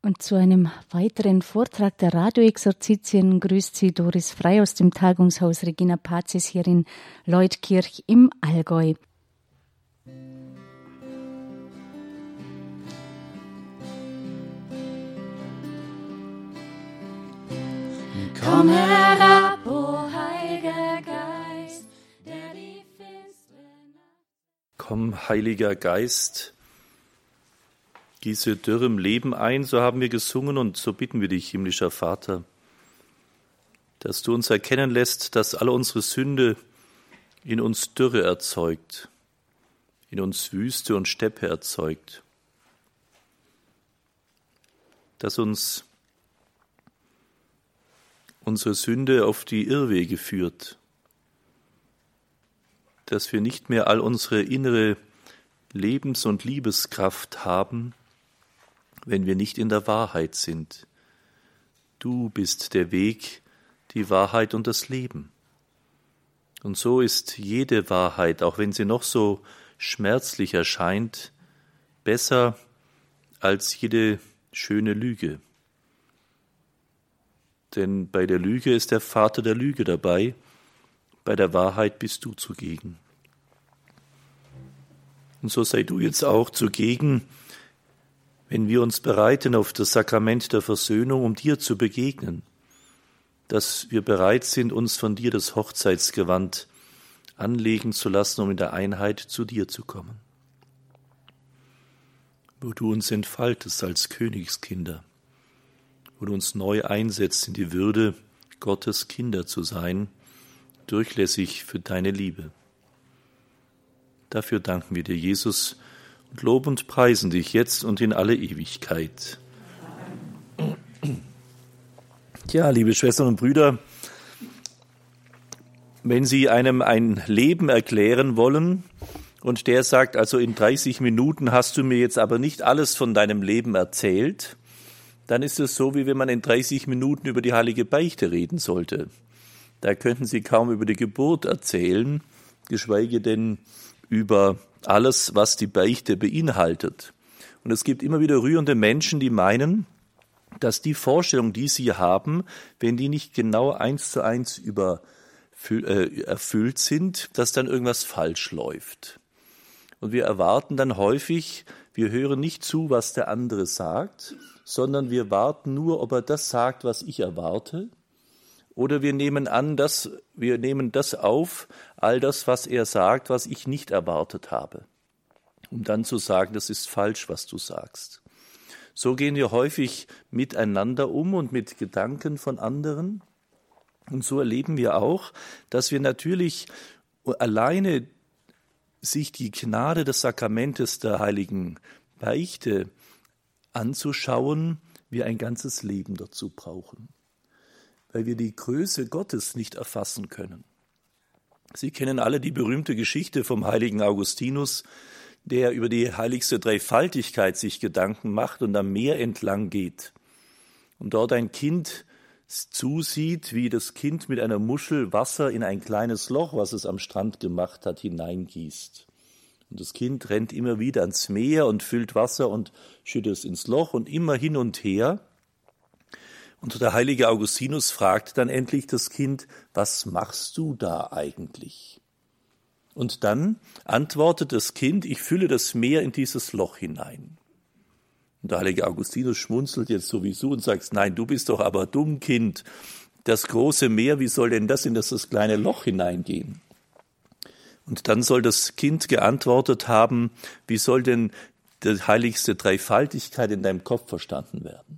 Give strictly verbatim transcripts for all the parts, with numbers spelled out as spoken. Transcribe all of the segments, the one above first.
Und zu einem weiteren Vortrag der Radioexerzitien grüßt Sie Doris Frei aus dem Tagungshaus Regina Pazis hier in Leutkirch im Allgäu. Komm herab, o Heiliger Geist, der die finstere Nacht. Komm, Heiliger Geist, gieße dürrem Leben ein, so haben wir gesungen und so bitten wir dich, himmlischer Vater, dass du uns erkennen lässt, dass alle unsere Sünde in uns Dürre erzeugt, in uns Wüste und Steppe erzeugt, dass uns unsere Sünde auf die Irrwege führt, dass wir nicht mehr all unsere innere Lebens- und Liebeskraft haben, wenn wir nicht in der Wahrheit sind. Du bist der Weg, die Wahrheit und das Leben. Und so ist jede Wahrheit, auch wenn sie noch so schmerzlich erscheint, besser als jede schöne Lüge. Denn bei der Lüge ist der Vater der Lüge dabei, bei der Wahrheit bist du zugegen. Und so sei du jetzt auch zugegen, wenn wir uns bereiten auf das Sakrament der Versöhnung, um dir zu begegnen, dass wir bereit sind, uns von dir das Hochzeitsgewand anlegen zu lassen, um in der Einheit zu dir zu kommen. Wo du uns entfaltest als Königskinder, wo du uns neu einsetzt in die Würde, Gottes Kinder zu sein, durchlässig für deine Liebe. Dafür danken wir dir, Jesus, und loben und preisen dich jetzt und in alle Ewigkeit. Tja, liebe Schwestern und Brüder, wenn Sie einem ein Leben erklären wollen und der sagt, also in dreißig Minuten hast du mir jetzt aber nicht alles von deinem Leben erzählt, dann ist es so, wie wenn man in dreißig Minuten über die heilige Beichte reden sollte. Da könnten Sie kaum über die Geburt erzählen, geschweige denn über alles, was die Beichte beinhaltet. Und es gibt immer wieder rührende Menschen, die meinen, dass die Vorstellung, die sie haben, wenn die nicht genau eins zu eins über, äh, erfüllt sind, dass dann irgendwas falsch läuft. Und wir erwarten dann häufig, wir hören nicht zu, was der andere sagt, sondern wir warten nur, ob er das sagt, was ich erwarte. Oder wir nehmen an, dass wir nehmen das auf, all das, was er sagt, was ich nicht erwartet habe, um dann zu sagen, das ist falsch, was du sagst. So gehen wir häufig miteinander um und mit Gedanken von anderen. Und so erleben wir auch, dass wir natürlich alleine sich die Gnade des Sakramentes der heiligen Beichte anzuschauen, wir ein ganzes Leben dazu brauchen, weil wir die Größe Gottes nicht erfassen können. Sie kennen alle die berühmte Geschichte vom heiligen Augustinus, der über die heiligste Dreifaltigkeit sich Gedanken macht und am Meer entlang geht und dort ein Kind zusieht, wie das Kind mit einer Muschel Wasser in ein kleines Loch, was es am Strand gemacht hat, hineingießt. Und das Kind rennt immer wieder ans Meer und füllt Wasser und schüttet es ins Loch und immer hin und her. Und der heilige Augustinus fragt dann endlich das Kind, was machst du da eigentlich? Und dann antwortet das Kind, ich fülle das Meer in dieses Loch hinein. Und der heilige Augustinus schmunzelt jetzt sowieso und sagt, nein, du bist doch aber dumm, Kind. Das große Meer, wie soll denn das in das, das kleine Loch hineingehen? Und dann soll das Kind geantwortet haben, wie soll denn die heiligste Dreifaltigkeit in deinem Kopf verstanden werden?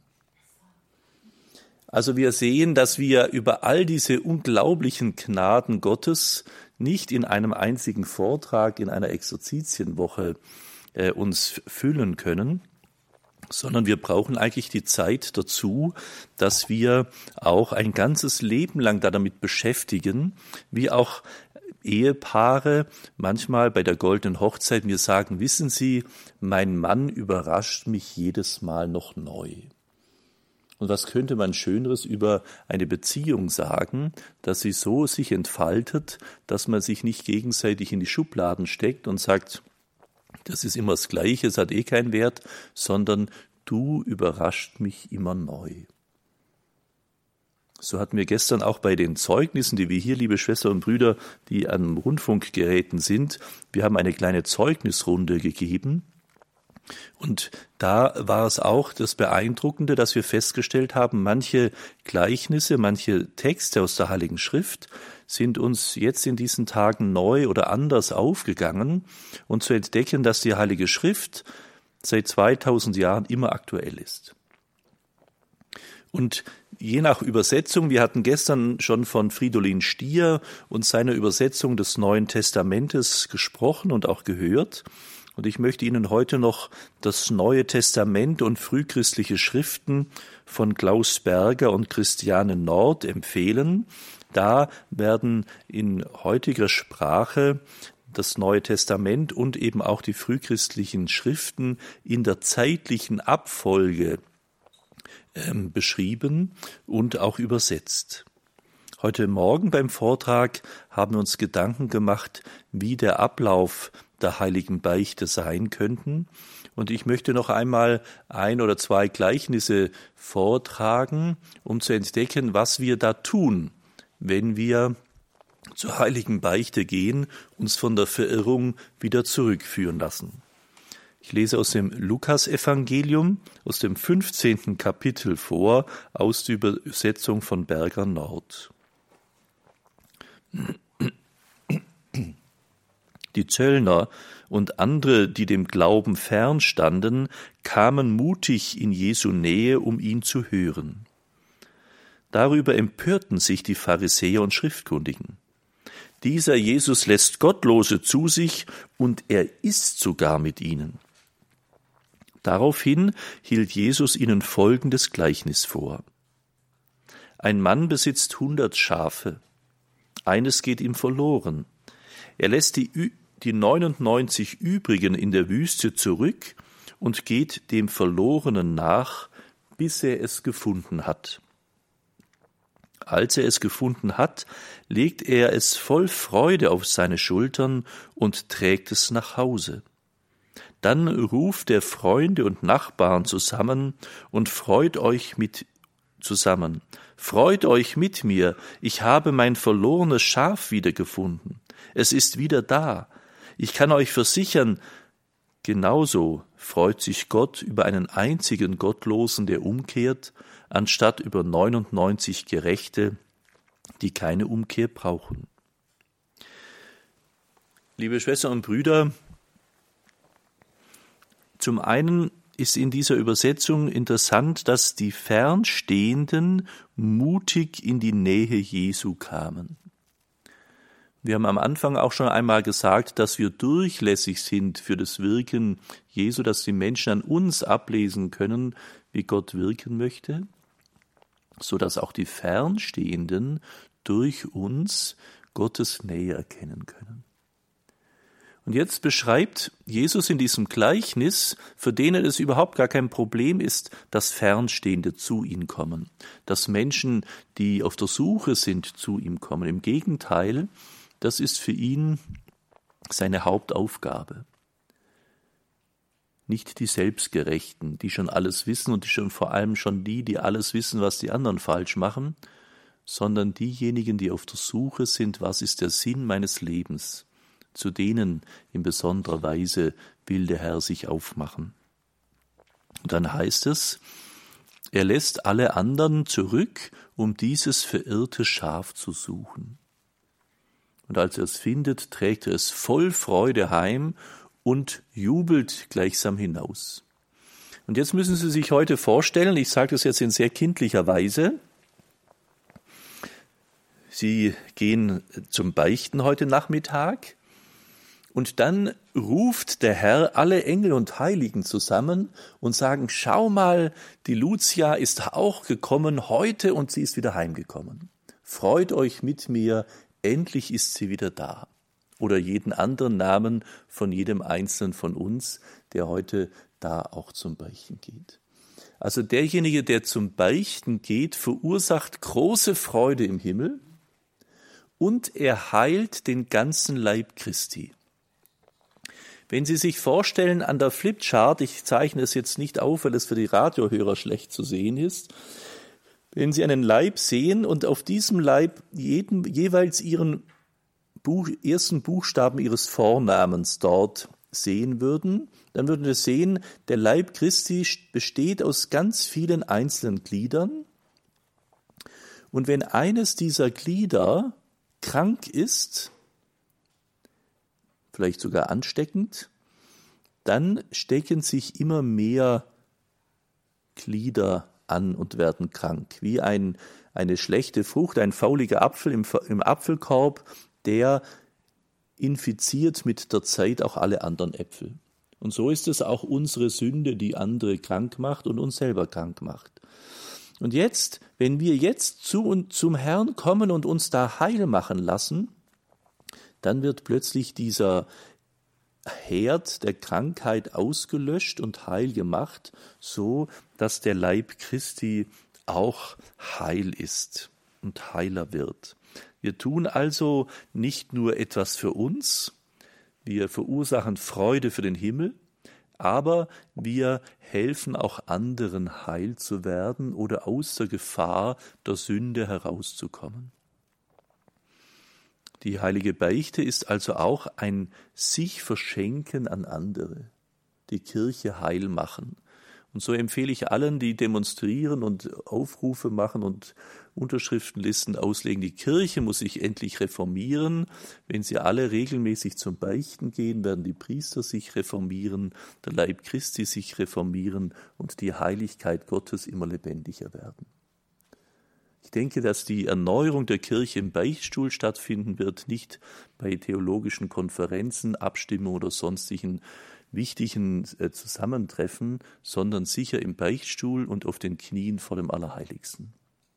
Also wir sehen, dass wir über all diese unglaublichen Gnaden Gottes nicht in einem einzigen Vortrag, in einer Exerzitienwoche äh, uns füllen können, sondern wir brauchen eigentlich die Zeit dazu, dass wir auch ein ganzes Leben lang damit beschäftigen, wie auch Ehepaare manchmal bei der goldenen Hochzeit mir sagen, wissen Sie, mein Mann überrascht mich jedes Mal noch neu. Und was könnte man Schöneres über eine Beziehung sagen, dass sie so sich entfaltet, dass man sich nicht gegenseitig in die Schubladen steckt und sagt, das ist immer das Gleiche, es hat eh keinen Wert, sondern du überrascht mich immer neu. So hatten wir gestern auch bei den Zeugnissen, die wir hier, liebe Schwestern und Brüder, die an Rundfunkgeräten sind, wir haben eine kleine Zeugnisrunde gegeben. Und da war es auch das Beeindruckende, dass wir festgestellt haben, manche Gleichnisse, manche Texte aus der Heiligen Schrift sind uns jetzt in diesen Tagen neu oder anders aufgegangen und zu entdecken, dass die Heilige Schrift seit zweitausend Jahren immer aktuell ist. Und je nach Übersetzung, wir hatten gestern schon von Fridolin Stier und seiner Übersetzung des Neuen Testamentes gesprochen und auch gehört. Und ich möchte Ihnen heute noch das Neue Testament und frühchristliche Schriften von Klaus Berger und Christiane Nord empfehlen. Da werden in heutiger Sprache das Neue Testament und eben auch die frühchristlichen Schriften in der zeitlichen Abfolge ähm, beschrieben und auch übersetzt. Heute Morgen beim Vortrag haben wir uns Gedanken gemacht, wie der Ablauf der heiligen Beichte sein könnten. Und ich möchte noch einmal ein oder zwei Gleichnisse vortragen, um zu entdecken, was wir da tun, wenn wir zur heiligen Beichte gehen, uns von der Verirrung wieder zurückführen lassen. Ich lese aus dem Lukasevangelium, aus dem fünfzehnten Kapitel vor, aus der Übersetzung von Berger Nord. Die Zöllner und andere, die dem Glauben fernstanden, kamen mutig in Jesu Nähe, um ihn zu hören. Darüber empörten sich die Pharisäer und Schriftkundigen. Dieser Jesus lässt Gottlose zu sich und er isst sogar mit ihnen. Daraufhin hielt Jesus ihnen folgendes Gleichnis vor. Ein Mann besitzt hundert Schafe. Eines geht ihm verloren. Er lässt die, die neunundneunzig übrigen in der Wüste zurück und geht dem Verlorenen nach, bis er es gefunden hat. Als er es gefunden hat, legt er es voll Freude auf seine Schultern und trägt es nach Hause. Dann ruft er Freunde und Nachbarn zusammen und freut euch mit zusammen. Freut euch mit mir, ich habe mein verlorenes Schaf wiedergefunden. Es ist wieder da. Ich kann euch versichern, genauso freut sich Gott über einen einzigen Gottlosen, der umkehrt, anstatt über neunundneunzig Gerechte, die keine Umkehr brauchen. Liebe Schwestern und Brüder, zum einen ist in dieser Übersetzung interessant, dass die Fernstehenden mutig in die Nähe Jesu kamen. Wir haben am Anfang auch schon einmal gesagt, dass wir durchlässig sind für das Wirken Jesu, dass die Menschen an uns ablesen können, wie Gott wirken möchte, so dass auch die Fernstehenden durch uns Gottes Nähe erkennen können. Und jetzt beschreibt Jesus in diesem Gleichnis, für denen es überhaupt gar kein Problem ist, dass Fernstehende zu ihm kommen, dass Menschen, die auf der Suche sind, zu ihm kommen. Im Gegenteil, das ist für ihn seine Hauptaufgabe. Nicht die Selbstgerechten, die schon alles wissen und die schon vor allem schon die, die alles wissen, was die anderen falsch machen, sondern diejenigen, die auf der Suche sind, was ist der Sinn meines Lebens? Zu denen in besonderer Weise will der Herr sich aufmachen. Und dann heißt es, er lässt alle anderen zurück, um dieses verirrte Schaf zu suchen. Und als er es findet, trägt er es voll Freude heim und jubelt gleichsam hinaus. Und jetzt müssen Sie sich heute vorstellen, ich sage das jetzt in sehr kindlicher Weise, Sie gehen zum Beichten heute Nachmittag, und dann ruft der Herr alle Engel und Heiligen zusammen und sagen, schau mal, die Lucia ist auch gekommen heute und sie ist wieder heimgekommen. Freut euch mit mir, endlich ist sie wieder da. Oder jeden anderen Namen von jedem Einzelnen von uns, der heute da auch zum Beichten geht. Also derjenige, der zum Beichten geht, verursacht große Freude im Himmel und er heilt den ganzen Leib Christi. Wenn Sie sich vorstellen, an der Flipchart, ich zeichne es jetzt nicht auf, weil es für die Radiohörer schlecht zu sehen ist, wenn Sie einen Leib sehen und auf diesem Leib jeden, jeweils Ihren Buch, ersten Buchstaben Ihres Vornamens dort sehen würden, dann würden wir sehen, der Leib Christi besteht aus ganz vielen einzelnen Gliedern. Und wenn eines dieser Glieder krank ist, vielleicht sogar ansteckend, dann stecken sich immer mehr Glieder an und werden krank. Wie ein, eine schlechte Frucht, ein fauliger Apfel im, im Apfelkorb, der infiziert mit der Zeit auch alle anderen Äpfel. Und so ist es auch unsere Sünde, die andere krank macht und uns selber krank macht. Und jetzt, wenn wir jetzt zu und zum Herrn kommen und uns da heil machen lassen, dann wird plötzlich dieser Herd der Krankheit ausgelöscht und heil gemacht, so dass der Leib Christi auch heil ist und heiler wird. Wir tun also nicht nur etwas für uns, wir verursachen Freude für den Himmel, aber wir helfen auch anderen heil zu werden oder aus der Gefahr der Sünde herauszukommen. Die heilige Beichte ist also auch ein sich verschenken an andere, die Kirche heil machen. Und so empfehle ich allen, die demonstrieren und Aufrufe machen und Unterschriftenlisten auslegen, die Kirche muss sich endlich reformieren. Wenn sie alle regelmäßig zum Beichten gehen, werden die Priester sich reformieren, der Leib Christi sich reformieren und die Heiligkeit Gottes immer lebendiger werden. Ich denke, dass die Erneuerung der Kirche im Beichtstuhl stattfinden wird, nicht bei theologischen Konferenzen, Abstimmungen oder sonstigen wichtigen Zusammentreffen, sondern sicher im Beichtstuhl und auf den Knien vor dem Allerheiligsten.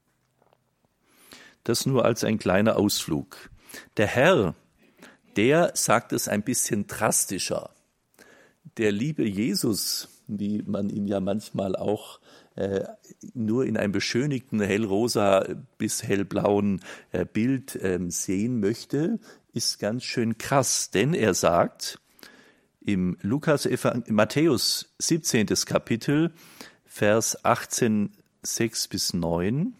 Das nur als ein kleiner Ausflug. Der Herr, der sagt es ein bisschen drastischer. Der liebe Jesus, wie man ihn ja manchmal auch äh, nur in einem beschönigten hellrosa bis hellblauen äh, Bild äh, sehen möchte, ist ganz schön krass, denn er sagt im Lukas Matthäus siebzehntes Kapitel, Vers achtzehn, sechs bis neun: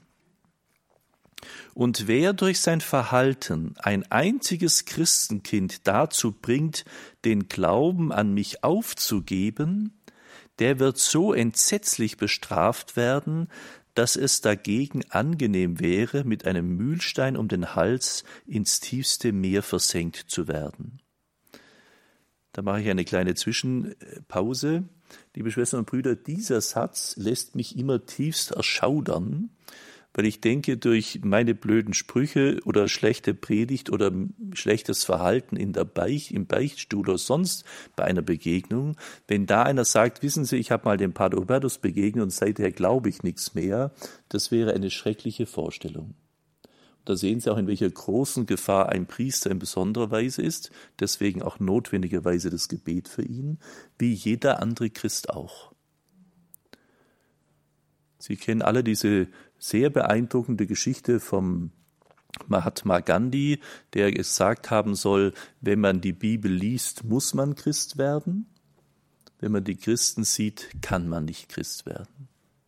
Und wer durch sein Verhalten ein einziges Christenkind dazu bringt, den Glauben an mich aufzugeben, der wird so entsetzlich bestraft werden, dass es dagegen angenehm wäre, mit einem Mühlstein um den Hals ins tiefste Meer versenkt zu werden. Da mache ich eine kleine Zwischenpause. Liebe Schwestern und Brüder, dieser Satz lässt mich immer tiefst erschaudern, weil ich denke, durch meine blöden Sprüche oder schlechte Predigt oder schlechtes Verhalten in der Beicht, im Beichtstuhl oder sonst bei einer Begegnung, wenn da einer sagt, wissen Sie, ich habe mal dem Pater Hubertus begegnet und seither glaube ich nichts mehr, das wäre eine schreckliche Vorstellung. Da sehen Sie auch, in welcher großen Gefahr ein Priester in besonderer Weise ist, deswegen auch notwendigerweise das Gebet für ihn, wie jeder andere Christ auch. Sie kennen alle diese sehr beeindruckende Geschichte vom Mahatma Gandhi, der gesagt haben soll, wenn man die Bibel liest, muss man Christ werden. Wenn man die Christen sieht, kann man nicht Christ werden.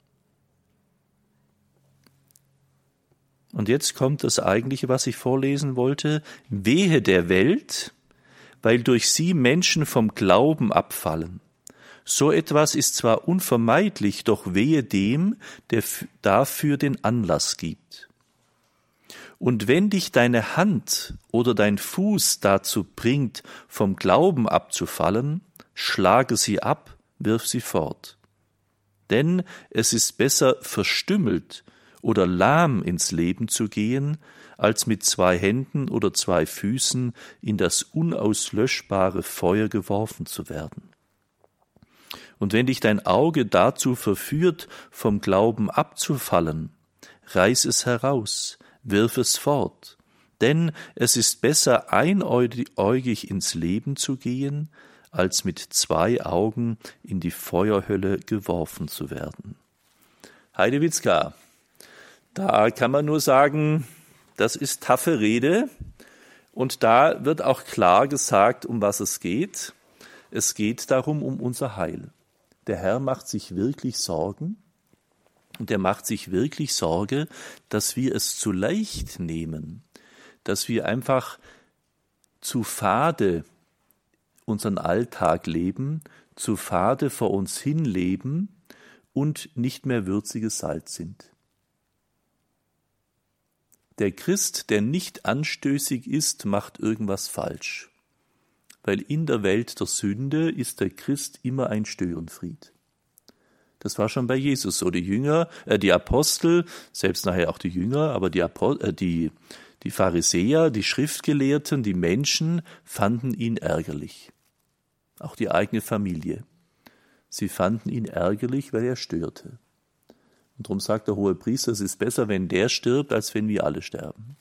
Und jetzt kommt das Eigentliche, was ich vorlesen wollte. Wehe der Welt, weil durch sie Menschen vom Glauben abfallen. So etwas ist zwar unvermeidlich, doch wehe dem, der dafür den Anlass gibt. Und wenn dich deine Hand oder dein Fuß dazu bringt, vom Glauben abzufallen, schlage sie ab, wirf sie fort. Denn es ist besser verstümmelt oder lahm ins Leben zu gehen, als mit zwei Händen oder zwei Füßen in das unauslöschbare Feuer geworfen zu werden. Und wenn dich dein Auge dazu verführt, vom Glauben abzufallen, reiß es heraus, wirf es fort, denn es ist besser einäugig ins Leben zu gehen, als mit zwei Augen in die Feuerhölle geworfen zu werden. Heidewitzka, da kann man nur sagen, das ist taffe Rede und da wird auch klar gesagt, um was es geht. es geht darum, um unser Heil. Der Herr macht sich wirklich Sorgen und er macht sich wirklich Sorge, dass wir es zu leicht nehmen, dass wir einfach zu fade unseren Alltag leben, zu fade vor uns hin leben und nicht mehr würziges Salz sind. Der Christ, der nicht anstößig ist, macht irgendwas falsch, weil in der Welt der Sünde ist der Christ immer ein Störenfried. Das war schon bei Jesus so. Die Jünger, äh, die Apostel, selbst nachher auch die Jünger, aber die, Apo- äh, die, die Pharisäer, die Schriftgelehrten, die Menschen fanden ihn ärgerlich. Auch die eigene Familie. Sie fanden ihn ärgerlich, weil er störte. Und darum sagt der Hohepriester, es ist besser, wenn der stirbt, als wenn wir alle sterben.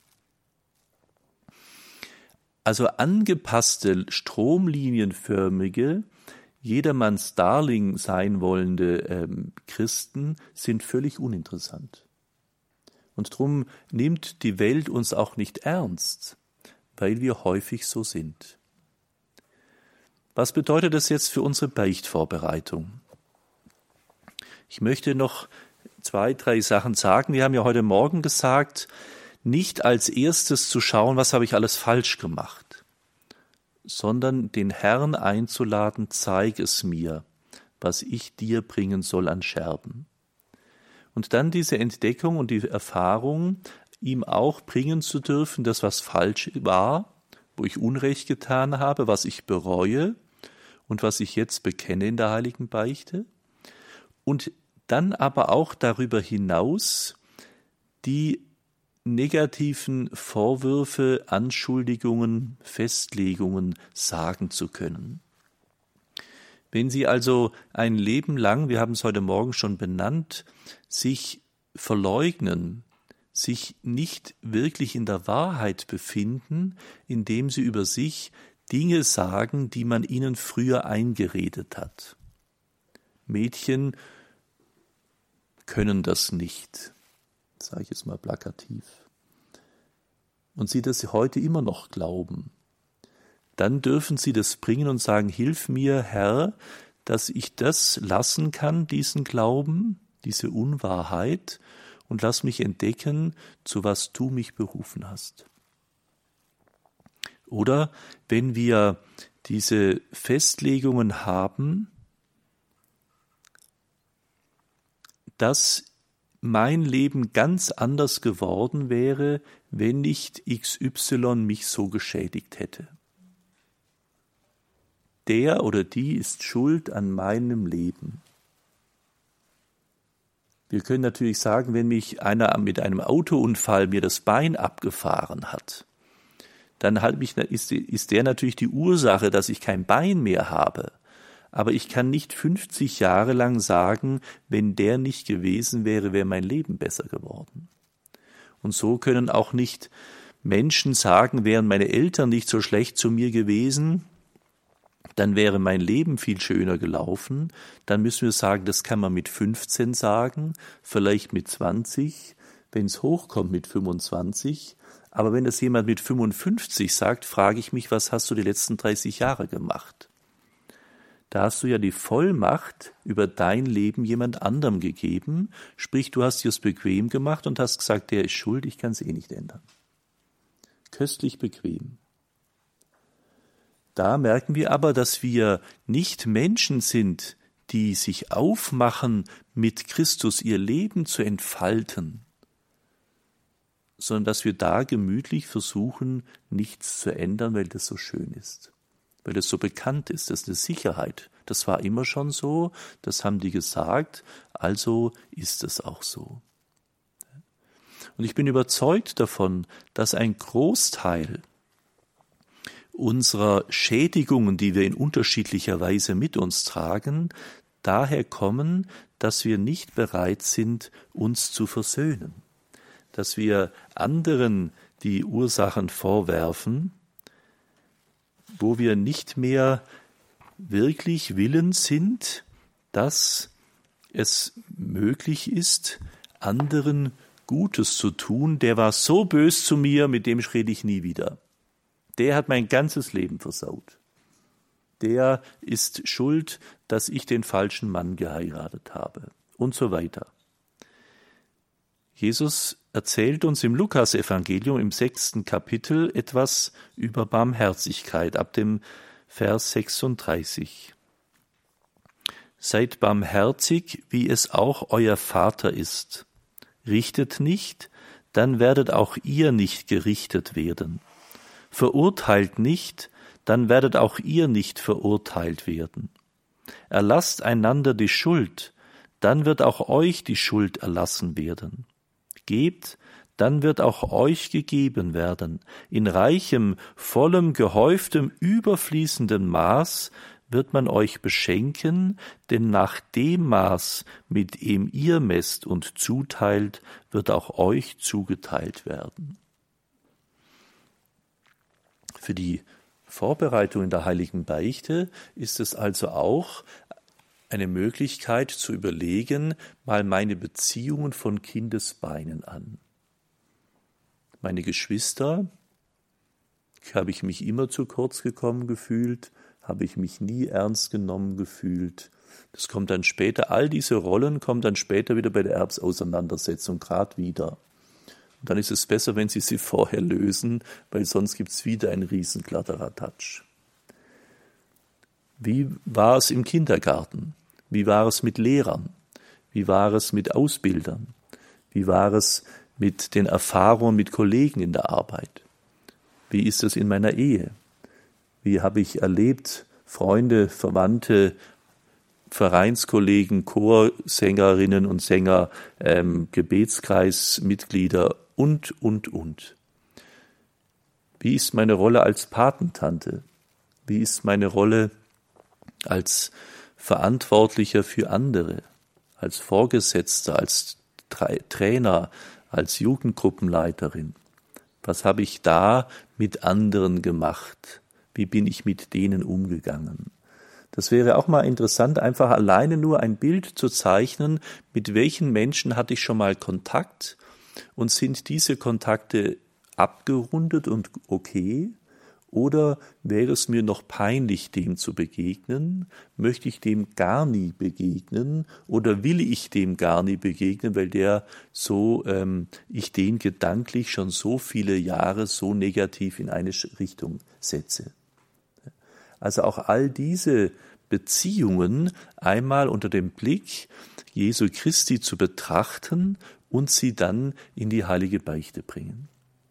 Also angepasste, stromlinienförmige, jedermanns Darling sein wollende ähm, Christen sind völlig uninteressant. Und darum nimmt die Welt uns auch nicht ernst, weil wir häufig so sind. Was bedeutet das jetzt für unsere Beichtvorbereitung? Ich möchte noch zwei, drei Sachen sagen. Wir haben ja heute Morgen gesagt, nicht als erstes zu schauen, was habe ich alles falsch gemacht, sondern den Herrn einzuladen, zeig es mir, was ich dir bringen soll an Scherben. Und dann diese Entdeckung und die Erfahrung, ihm auch bringen zu dürfen, dass was falsch war, wo ich Unrecht getan habe, was ich bereue und was ich jetzt bekenne in der heiligen Beichte. Und dann aber auch darüber hinaus die negativen Vorwürfe, Anschuldigungen, Festlegungen sagen zu können. Wenn Sie also ein Leben lang, wir haben es heute Morgen schon benannt, sich verleugnen, sich nicht wirklich in der Wahrheit befinden, indem Sie über sich Dinge sagen, die man Ihnen früher eingeredet hat. Mädchen können das nicht, sage ich jetzt mal plakativ. Und Sie das heute immer noch glauben, dann dürfen Sie das bringen und sagen, hilf mir, Herr, dass ich das lassen kann, diesen Glauben, diese Unwahrheit, und lass mich entdecken, zu was du mich berufen hast. Oder wenn wir diese Festlegungen haben, dass mein Leben ganz anders geworden wäre, wenn nicht X Y mich so geschädigt hätte. Der oder die ist schuld an meinem Leben. Wir können natürlich sagen, wenn mich einer mit einem Autounfall mir das Bein abgefahren hat, dann halt mich, ist, ist der natürlich die Ursache, dass ich kein Bein mehr habe. Aber ich kann nicht fünfzig Jahre lang sagen, wenn der nicht gewesen wäre, wäre mein Leben besser geworden. Und so können auch nicht Menschen sagen, wären meine Eltern nicht so schlecht zu mir gewesen, dann wäre mein Leben viel schöner gelaufen. Dann müssen wir sagen, das kann man mit fünfzehn sagen, vielleicht mit zwanzig, wenn es hochkommt mit fünfundzwanzig. Aber wenn das jemand mit fünfundfünfzig sagt, frage ich mich, was hast du die letzten dreißig Jahre gemacht? Da hast du ja die Vollmacht über dein Leben jemand anderem gegeben, sprich, du hast dir es bequem gemacht und hast gesagt, der ist schuld, ich kann es eh nicht ändern. Köstlich bequem. Da merken wir aber, dass wir nicht Menschen sind, die sich aufmachen, mit Christus ihr Leben zu entfalten, sondern dass wir da gemütlich versuchen, nichts zu ändern, weil das so schön ist. Weil das so bekannt ist, das ist eine Sicherheit. Das war immer schon so, das haben die gesagt, also ist es auch so. Und ich bin überzeugt davon, dass ein Großteil unserer Schädigungen, die wir in unterschiedlicher Weise mit uns tragen, daher kommen, dass wir nicht bereit sind, uns zu versöhnen. Dass wir anderen die Ursachen vorwerfen, wo wir nicht mehr wirklich willens sind, dass es möglich ist, anderen Gutes zu tun. Der war so bös zu mir, mit dem rede ich nie wieder. Der hat mein ganzes Leben versaut. der ist schuld, dass ich den falschen Mann geheiratet habe und so weiter. Jesus erzählt uns im Lukasevangelium im sechsten Kapitel etwas über Barmherzigkeit ab dem Vers sechsunddreißig. Seid barmherzig, wie es auch euer Vater ist. Richtet nicht, dann werdet auch ihr nicht gerichtet werden. Verurteilt nicht, dann werdet auch ihr nicht verurteilt werden. Erlasst einander die Schuld, dann wird auch euch die Schuld erlassen werden. Gebt, dann wird auch euch gegeben werden. In reichem, vollem, gehäuftem, überfließendem Maß wird man euch beschenken, denn nach dem Maß, mit dem ihr messt und zuteilt, wird auch euch zugeteilt werden. Für die Vorbereitung in der Heiligen Beichte ist es also auch eine Möglichkeit zu überlegen, mal meine Beziehungen von Kindesbeinen an. Meine Geschwister, habe ich mich immer zu kurz gekommen gefühlt, habe ich mich nie ernst genommen gefühlt. Das kommt dann später, all diese Rollen kommen dann später wieder bei der Erbsauseinandersetzung gerade wieder. Und dann ist es besser, wenn Sie sie vorher lösen, weil sonst gibt es wieder einen riesen Kladderadatsch. Wie war es im Kindergarten? Wie war es mit Lehrern? Wie war es mit Ausbildern? Wie war es mit den Erfahrungen mit Kollegen in der Arbeit? Wie ist es in meiner Ehe? Wie habe ich erlebt, Freunde, Verwandte, Vereinskollegen, Chorsängerinnen und Sänger, ähm, Gebetskreismitglieder und, und, und. Wie ist meine Rolle als Patentante? Wie ist meine Rolle als Verantwortlicher für andere, als Vorgesetzter, als Trainer, als Jugendgruppenleiterin? Was habe ich da mit anderen gemacht? Wie bin ich mit denen umgegangen? Das wäre auch mal interessant, einfach alleine nur ein Bild zu zeichnen, mit welchen Menschen hatte ich schon mal Kontakt und sind diese Kontakte abgerundet und okay? Oder wäre es mir noch peinlich, dem zu begegnen? Möchte ich dem gar nie begegnen? Oder will ich dem gar nie begegnen, weil der so, ähm, ich den gedanklich schon so viele Jahre so negativ in eine Richtung setze? Also auch all diese Beziehungen einmal unter dem Blick Jesu Christi zu betrachten und sie dann in die heilige Beichte bringen.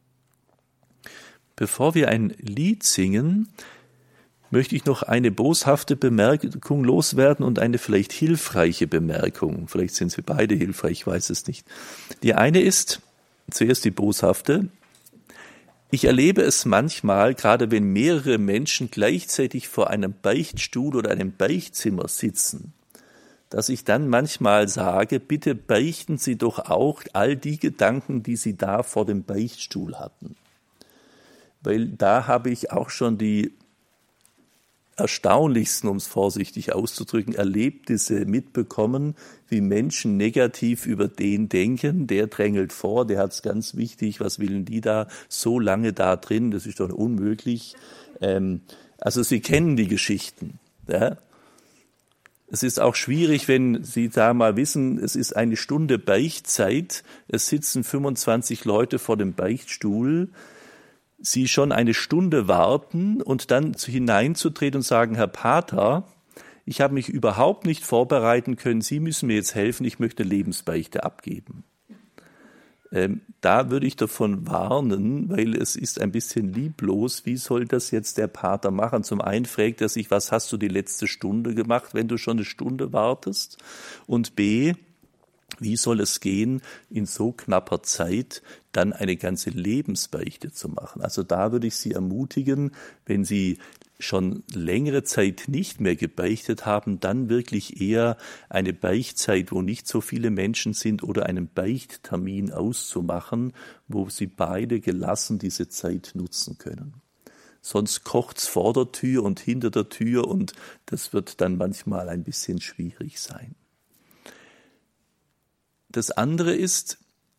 Bevor wir ein Lied singen, möchte ich noch eine boshafte Bemerkung loswerden und eine vielleicht hilfreiche Bemerkung. Vielleicht sind sie beide hilfreich, ich weiß es nicht. Die eine ist, zuerst die boshafte. Ich erlebe es manchmal, gerade wenn mehrere Menschen gleichzeitig vor einem Beichtstuhl oder einem Beichtzimmer sitzen, dass ich dann manchmal sage, bitte beichten Sie doch auch all die Gedanken, die Sie da vor dem Beichtstuhl hatten. Weil da habe ich auch schon die erstaunlichsten, um es vorsichtig auszudrücken, Erlebnisse mitbekommen, wie Menschen negativ über den denken, der drängelt vor, der hat es ganz wichtig, was willen die da so lange da drin, das ist doch unmöglich. Ähm, also Sie kennen die Geschichten. Ja? Es ist auch schwierig, wenn Sie da mal wissen, es ist eine Stunde Beichtzeit, es sitzen fünfundzwanzig Leute vor dem Beichtstuhl, Sie schon eine Stunde warten und dann hineinzutreten und sagen, Herr Pater, ich habe mich überhaupt nicht vorbereiten können, Sie müssen mir jetzt helfen, ich möchte Lebensbeichte abgeben. Ähm, da würde ich davon warnen, weil es ist ein bisschen lieblos, wie soll das jetzt der Pater machen? Zum einen fragt er sich, was hast du die letzte Stunde gemacht, wenn du schon eine Stunde wartest? Und B, wie soll es gehen, in so knapper Zeit dann eine ganze Lebensbeichte zu machen? Also da würde ich Sie ermutigen, wenn Sie schon längere Zeit nicht mehr gebeichtet haben, dann wirklich eher eine Beichtzeit, wo nicht so viele Menschen sind, oder einen Beichttermin auszumachen, wo Sie beide gelassen diese Zeit nutzen können. Sonst kocht's vor der Tür und hinter der Tür und das wird dann manchmal ein bisschen schwierig sein. Das andere ist,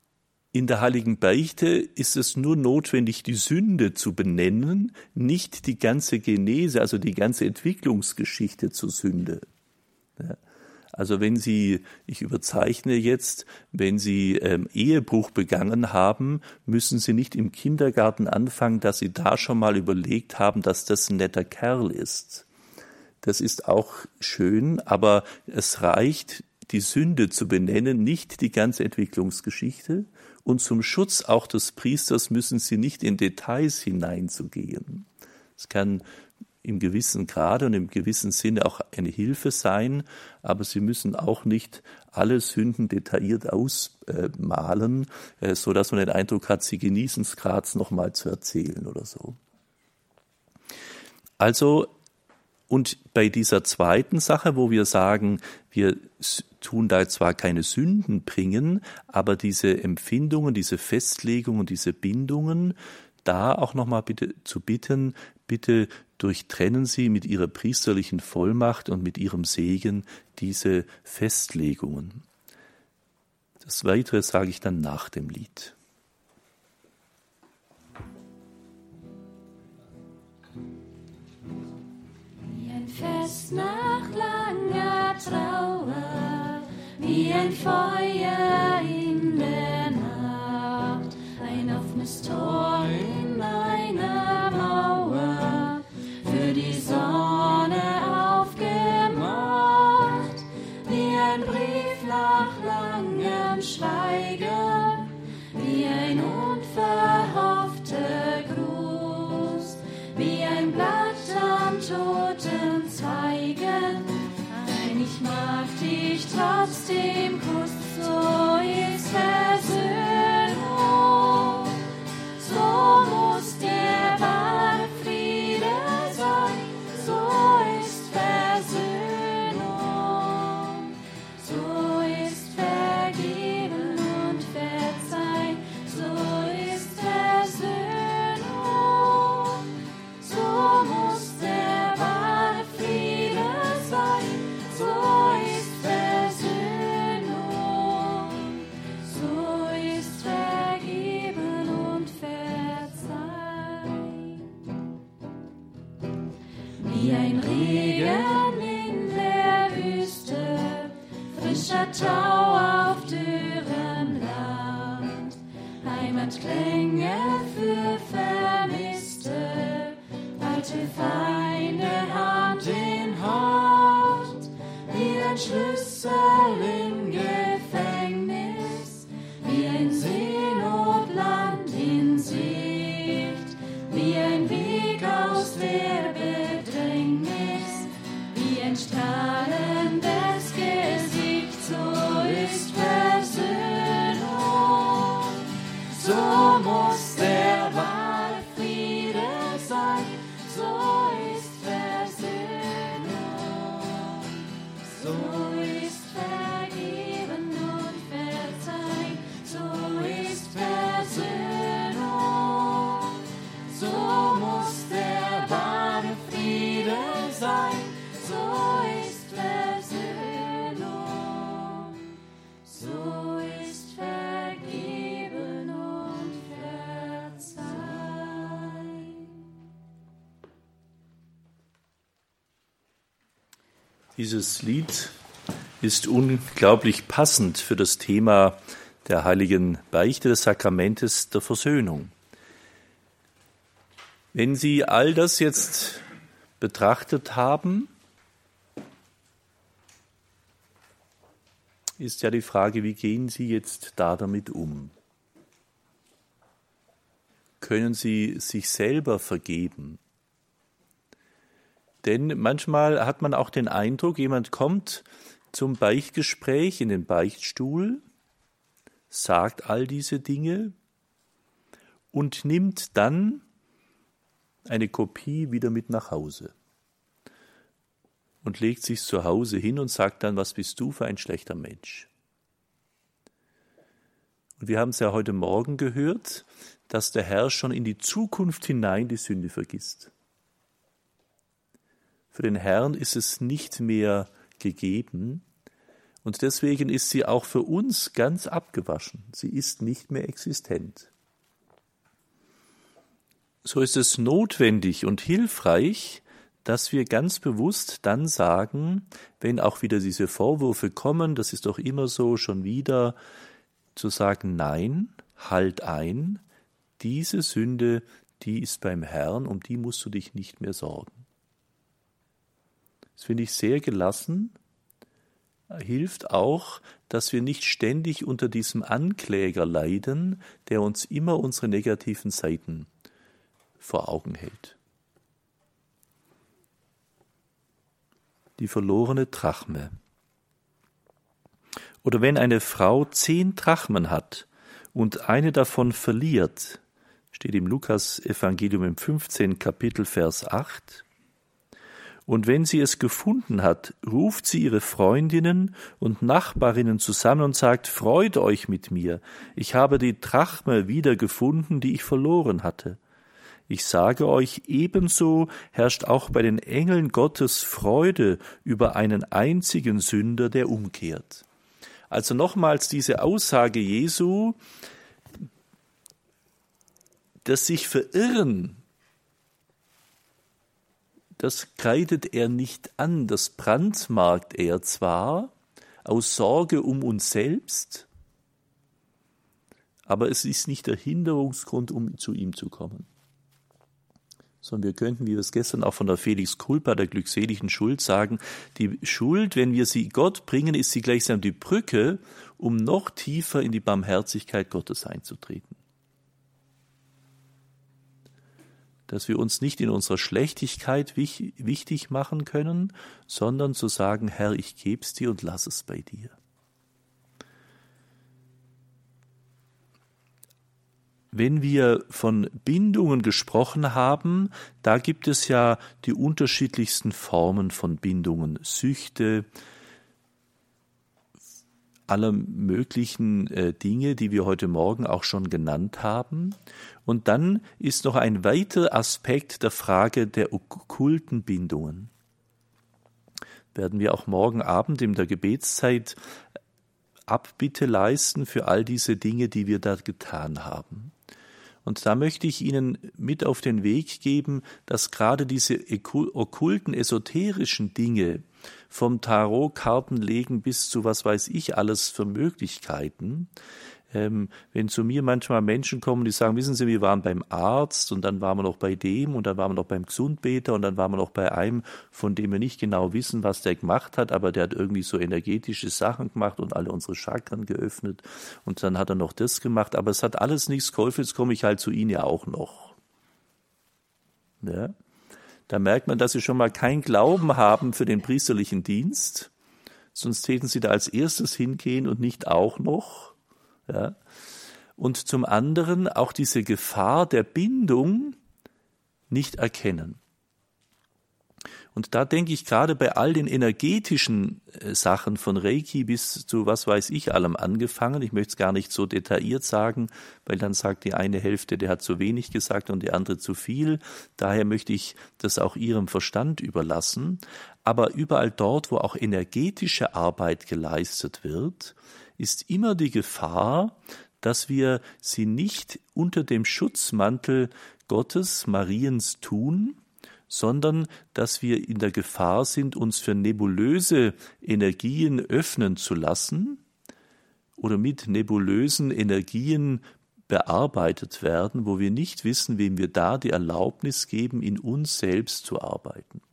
In der heiligen Beichte ist es nur notwendig, die Sünde zu benennen, nicht die ganze Genese, also die ganze Entwicklungsgeschichte zur Sünde. Ja. Also wenn Sie, ich überzeichne jetzt, wenn Sie ähm, Ehebruch begangen haben, müssen Sie nicht im Kindergarten anfangen, dass Sie da schon mal überlegt haben, dass das ein netter Kerl ist. Das ist auch schön, aber es reicht, die Sünde zu benennen, nicht die ganze Entwicklungsgeschichte. Und zum Schutz auch des Priesters müssen Sie nicht in Details hineinzugehen. Es kann im gewissen Grade und im gewissen Sinne auch eine Hilfe sein, aber Sie müssen auch nicht alle Sünden detailliert ausmalen, äh, so dass man den Eindruck hat, Sie genießen es gerade, es nochmal zu erzählen oder so. Also, und bei dieser zweiten Sache, wo wir sagen, wir tun da zwar keine Sünden bringen, aber diese Empfindungen, diese Festlegungen, diese Bindungen, da auch nochmal bitte zu bitten, bitte durchtrennen Sie mit Ihrer priesterlichen Vollmacht und mit Ihrem Segen diese Festlegungen. Das Weitere sage ich dann nach dem Lied. Wie ein Fest nach langer Trauer, wie ein Feuer in der Nacht, ein offenes Tor in einer Mauer, für die Sonne aufgemacht, wie ein Brief nach langem Schweigen, wie ein unverhoffter Gruß, wie ein Blatt am toten Zweigen. Nein, ich mag dich trotzdem, Kuss, so ist Versöhnung. So muss der wahre Friede sein, so ist Versöhnung. So ist vergeben und verzeihen, so ist Versöhnung. So muss der wahre Friede sein, so ist Versöhnung. So ist vergeben und verzeihen. Wie ein Regen in der Wüste, frischer Tau auf dürrem Land, Heimatklänge für Vermisste, alte Feinde Hand in Hand, wie ein Schlüssel im Gefängnis, wie ein Seenotland in Sicht, wie ein Weg aus der Bedrängnis, wie ein strahlendes Gesicht, so ist Versöhnung. So muss der wahre Friede sein, so ist Versöhnung. So ist vergeben und verzeihen, so ist Versöhnung. So muss der wahre Friede sein, so ist Versöhnung. So ist vergeben und verzeihen. Dieses Lied ist unglaublich passend für das Thema der heiligen Beichte, des Sakramentes der Versöhnung. Wenn Sie all das jetzt betrachtet haben, ist ja die Frage, wie gehen Sie jetzt da damit um? Können Sie sich selber vergeben? Denn manchmal hat man auch den Eindruck, jemand kommt zum Beichtgespräch in den Beichtstuhl, sagt all diese Dinge und nimmt dann eine Kopie wieder mit nach Hause und legt sich zu Hause hin und sagt dann, was bist du für ein schlechter Mensch? Und wir haben es ja heute Morgen gehört, dass der Herr schon in die Zukunft hinein die Sünde vergisst. Für den Herrn ist es nicht mehr gegeben Und deswegen ist sie auch für uns ganz abgewaschen. Sie ist nicht mehr existent. So ist es notwendig und hilfreich, dass wir ganz bewusst dann sagen, wenn auch wieder diese Vorwürfe kommen, das ist doch immer so, schon wieder, zu sagen, nein, halt ein, diese Sünde, die ist beim Herrn, um die musst du dich nicht mehr sorgen. Das finde ich sehr gelassen, hilft auch, dass wir nicht ständig unter diesem Ankläger leiden, der uns immer unsere negativen Seiten vor Augen hält. Die verlorene Drachme. Oder wenn eine Frau zehn Drachmen hat und eine davon verliert, steht im Lukas-Evangelium im fünfzehnten Kapitel, Vers acht, und wenn sie es gefunden hat, ruft sie ihre Freundinnen und Nachbarinnen zusammen und sagt, freut euch mit mir, ich habe die Drachme wiedergefunden, die ich verloren hatte. Ich sage euch, ebenso herrscht auch bei den Engeln Gottes Freude über einen einzigen Sünder, der umkehrt. Also nochmals diese Aussage Jesu, das sich verirren, das kreidet er nicht an, das brandmarkt er zwar aus Sorge um uns selbst, aber es ist nicht der Hinderungsgrund, um zu ihm zu kommen. Sondern wir könnten, wie wir es gestern auch von der Felix Culpa, der glückseligen Schuld, sagen, die Schuld, wenn wir sie Gott bringen, ist sie gleichsam die Brücke, um noch tiefer in die Barmherzigkeit Gottes einzutreten. Dass wir uns nicht in unserer Schlechtigkeit wichtig machen können, sondern zu sagen, Herr, ich geb's dir und lass es bei dir. Wenn wir von Bindungen gesprochen haben, da gibt es ja die unterschiedlichsten Formen von Bindungen, Süchte, aller möglichen äh, Dinge, die wir heute Morgen auch schon genannt haben. Und dann ist noch ein weiterer Aspekt der Frage der okkulten Bindungen. Werden wir auch morgen Abend in der Gebetszeit Abbitte leisten für all diese Dinge, die wir da getan haben. Und da möchte ich Ihnen mit auf den Weg geben, dass gerade diese okkulten, esoterischen Dinge, vom Tarotkartenlegen bis zu was weiß ich alles für Möglichkeiten, ähm, wenn zu mir manchmal Menschen kommen, die sagen, wissen Sie, wir waren beim Arzt und dann waren wir noch bei dem und dann waren wir noch beim Gesundbeter und dann waren wir noch bei einem, von dem wir nicht genau wissen, was der gemacht hat, aber der hat irgendwie so energetische Sachen gemacht und alle unsere Chakren geöffnet und dann hat er noch das gemacht, aber es hat alles nichts geholfen, jetzt komme ich halt zu Ihnen ja auch noch. Ja? Da merkt man, dass Sie schon mal keinen Glauben haben für den priesterlichen Dienst, sonst täten Sie da als erstes hingehen und nicht auch noch. Ja. Und zum anderen auch diese Gefahr der Bindung nicht erkennen. Und da denke ich gerade bei all den energetischen Sachen von Reiki bis zu was weiß ich allem angefangen, ich möchte es gar nicht so detailliert sagen, weil dann sagt die eine Hälfte, der hat zu wenig gesagt und die andere zu viel, daher möchte ich das auch Ihrem Verstand überlassen, aber überall dort, wo auch energetische Arbeit geleistet wird, ist immer die Gefahr, dass wir sie nicht unter dem Schutzmantel Gottes, Mariens tun, sondern dass wir in der Gefahr sind, uns für nebulöse Energien öffnen zu lassen oder mit nebulösen Energien bearbeitet werden, wo wir nicht wissen, wem wir da die Erlaubnis geben, in uns selbst zu arbeiten.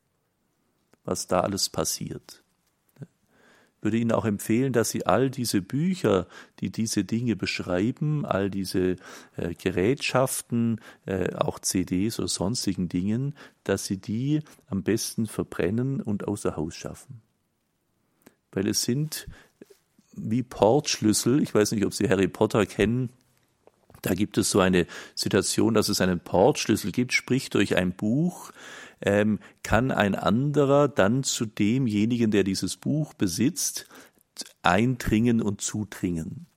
Was da alles passiert. Ich würde Ihnen auch empfehlen, dass Sie all diese Bücher, die diese Dinge beschreiben, all diese äh, Gerätschaften, äh, auch C Ds oder sonstigen Dingen, dass Sie die am besten verbrennen und außer Haus schaffen. Weil es sind wie Portschlüssel, ich weiß nicht, ob Sie Harry Potter kennen, da gibt es so eine Situation, dass es einen Portschlüssel gibt, sprich durch ein Buch, ähm, kann ein anderer dann zu demjenigen, der dieses Buch besitzt, eindringen und zudringen.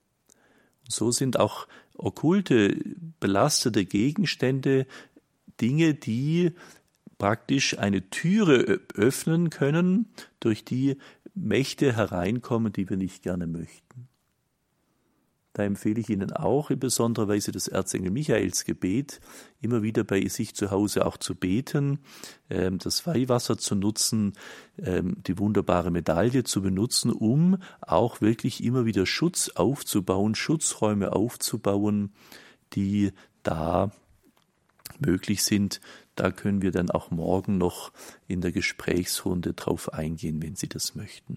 So sind auch okkulte, belastete Gegenstände Dinge, die praktisch eine Türe öffnen können, durch die Mächte hereinkommen, die wir nicht gerne möchten. Da empfehle ich Ihnen auch in besonderer Weise das Erzengel Michaels Gebet, immer wieder bei sich zu Hause auch zu beten, das Weihwasser zu nutzen, die wunderbare Medaille zu benutzen, um auch wirklich immer wieder Schutz aufzubauen, Schutzräume aufzubauen, die da möglich sind. Da können wir dann auch morgen noch in der Gesprächsrunde drauf eingehen, wenn Sie das möchten.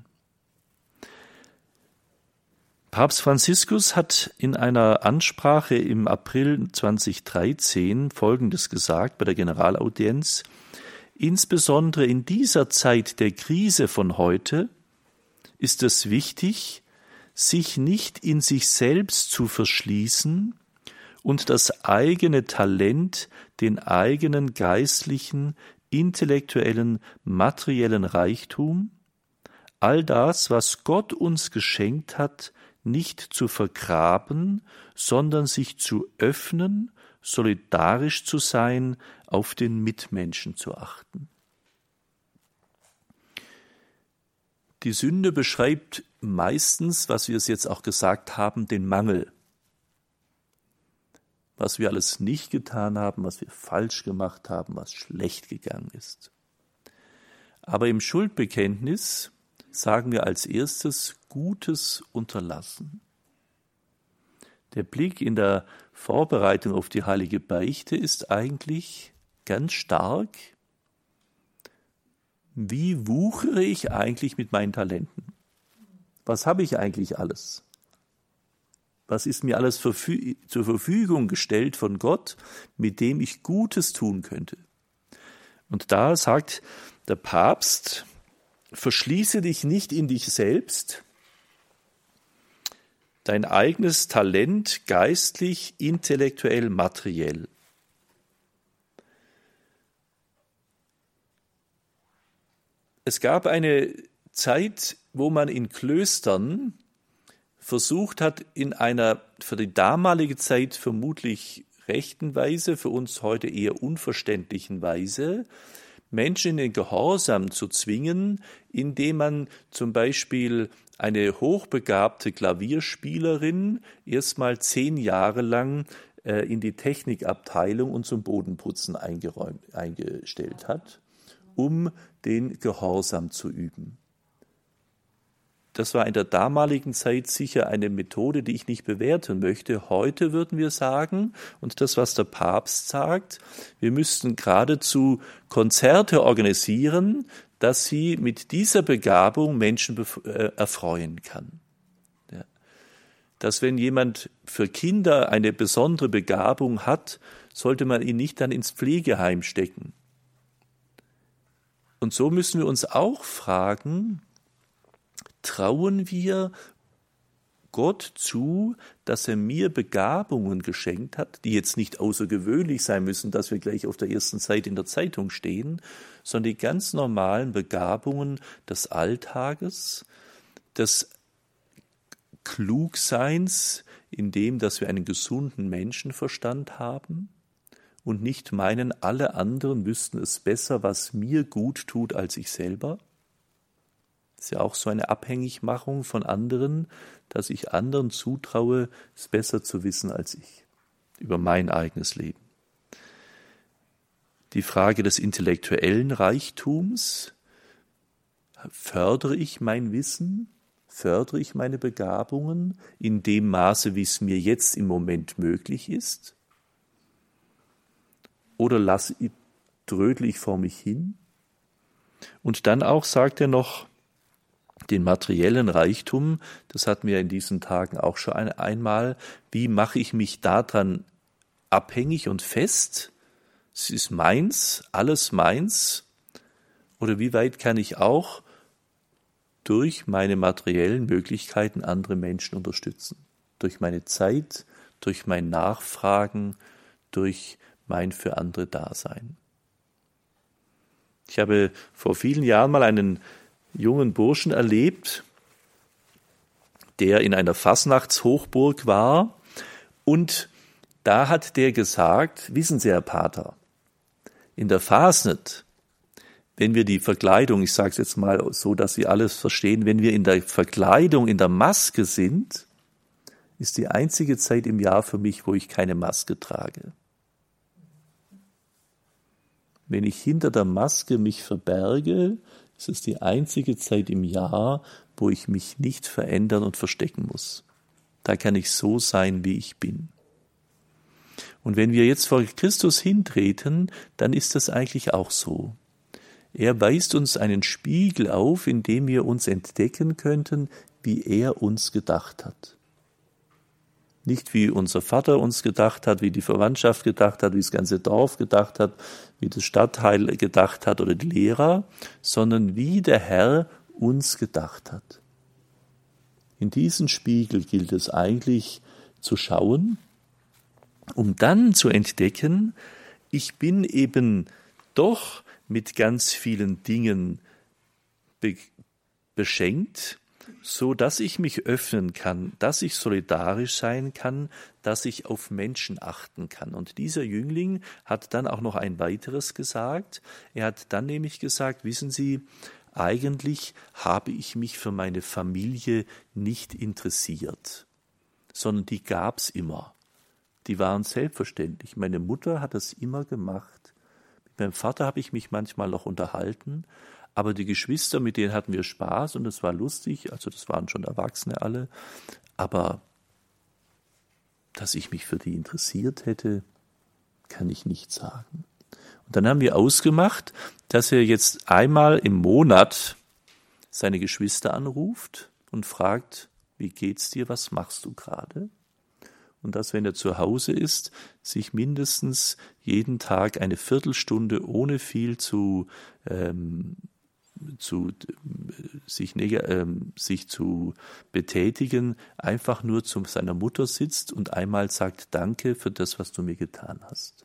Papst Franziskus hat in einer Ansprache im April zweitausenddreizehn Folgendes gesagt bei der Generalaudienz: Insbesondere in dieser Zeit der Krise von heute ist es wichtig, sich nicht in sich selbst zu verschließen und das eigene Talent, den eigenen geistlichen, intellektuellen, materiellen Reichtum, all das, was Gott uns geschenkt hat, nicht zu vergraben, sondern sich zu öffnen, solidarisch zu sein, auf den Mitmenschen zu achten. Die Sünde beschreibt meistens, was wir es jetzt auch gesagt haben, den Mangel. Was wir alles nicht getan haben, was wir falsch gemacht haben, was schlecht gegangen ist. Aber im Schuldbekenntnis sagen wir als erstes Gutes unterlassen. Der Blick in der Vorbereitung auf die heilige Beichte ist eigentlich ganz stark: Wie wuchere ich eigentlich mit meinen Talenten? Was habe ich eigentlich alles? Was ist mir alles verfü- zur Verfügung gestellt von Gott, mit dem ich Gutes tun könnte? Und da sagt der Papst: Verschließe dich nicht in dich selbst, dein eigenes Talent geistlich, intellektuell, materiell. Es gab eine Zeit, wo man in Klöstern versucht hat, in einer für die damalige Zeit vermutlich rechten Weise, für uns heute eher unverständlichen Weise, Menschen in den Gehorsam zu zwingen, indem man zum Beispiel eine hochbegabte Klavierspielerin erstmal zehn Jahre lang äh, in die Technikabteilung und zum Bodenputzen eingeräumt, eingestellt hat, um den Gehorsam zu üben. Das war in der damaligen Zeit sicher eine Methode, die ich nicht bewerten möchte. Heute würden wir sagen, und das, was der Papst sagt, wir müssten geradezu Konzerte organisieren, dass sie mit dieser Begabung Menschen bef- äh, erfreuen kann. Ja. Dass wenn jemand für Kinder eine besondere Begabung hat, sollte man ihn nicht dann ins Pflegeheim stecken. Und so müssen wir uns auch fragen, trauen wir Gott zu, dass er mir Begabungen geschenkt hat, die jetzt nicht außergewöhnlich sein müssen, dass wir gleich auf der ersten Seite in der Zeitung stehen, sondern die ganz normalen Begabungen des Alltages, des Klugseins, in dem, dass wir einen gesunden Menschenverstand haben und nicht meinen, alle anderen wüssten es besser, was mir gut tut, als ich selber. Das ist ja auch so eine Abhängigmachung von anderen, dass ich anderen zutraue, es besser zu wissen als ich, über mein eigenes Leben. Die Frage des intellektuellen Reichtums: Fördere ich mein Wissen? Fördere ich meine Begabungen in dem Maße, wie es mir jetzt im Moment möglich ist? Oder lasse ich, trödle ich vor mich hin? Und dann auch sagt er noch, den materiellen Reichtum, das hatten wir in diesen Tagen auch schon ein, einmal, wie mache ich mich daran abhängig und fest? Es ist meins, alles meins. Oder wie weit kann ich auch durch meine materiellen Möglichkeiten andere Menschen unterstützen? Durch meine Zeit, durch mein Nachfragen, durch mein für andere Dasein. Ich habe vor vielen Jahren mal einen jungen Burschen erlebt, der in einer Fasnachtshochburg war, und da hat der gesagt: Wissen Sie, Herr Pater, in der Fasnet, wenn wir die Verkleidung, ich sage es jetzt mal so, dass Sie alles verstehen, wenn wir in der Verkleidung, in der Maske sind, ist die einzige Zeit im Jahr für mich, wo ich keine Maske trage. Wenn ich hinter der Maske mich verberge, ist es die einzige Zeit im Jahr, wo ich mich nicht verändern und verstecken muss. Da kann ich so sein, wie ich bin. Und wenn wir jetzt vor Christus hintreten, dann ist das eigentlich auch so. Er weist uns einen Spiegel auf, in dem wir uns entdecken könnten, wie er uns gedacht hat. Nicht wie unser Vater uns gedacht hat, wie die Verwandtschaft gedacht hat, wie das ganze Dorf gedacht hat, wie das Stadtteil gedacht hat oder die Lehrer, sondern wie der Herr uns gedacht hat. In diesen Spiegel gilt es eigentlich zu schauen, um dann zu entdecken, ich bin eben doch mit ganz vielen Dingen be- beschenkt, so dass ich mich öffnen kann, dass ich solidarisch sein kann, dass ich auf Menschen achten kann. Und dieser Jüngling hat dann auch noch ein weiteres gesagt. Er hat dann nämlich gesagt, wissen Sie, eigentlich habe ich mich für meine Familie nicht interessiert, sondern die gab's immer. Die waren selbstverständlich. Meine Mutter hat das immer gemacht. Mit meinem Vater habe ich mich manchmal noch unterhalten, aber die Geschwister, mit denen hatten wir Spaß und es war lustig, also das waren schon Erwachsene alle, aber dass ich mich für die interessiert hätte, kann ich nicht sagen. Und dann haben wir ausgemacht, dass er jetzt einmal im Monat seine Geschwister anruft und fragt, wie geht's dir, was machst du gerade? Und dass, wenn er zu Hause ist, sich mindestens jeden Tag eine Viertelstunde ohne viel zu, ähm, zu sich, ähm, sich zu betätigen, einfach nur zu seiner Mutter sitzt und einmal sagt, danke für das, was du mir getan hast.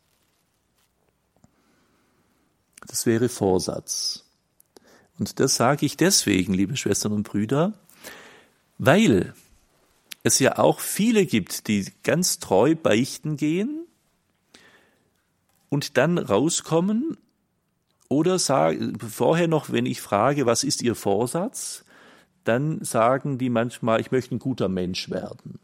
Das wäre Vorsatz. Und das sage ich deswegen, liebe Schwestern und Brüder, weil es ja auch viele gibt, die ganz treu beichten gehen und dann rauskommen oder sagen, vorher noch, wenn ich frage, was ist Ihr Vorsatz, dann sagen die manchmal, ich möchte ein guter Mensch werden.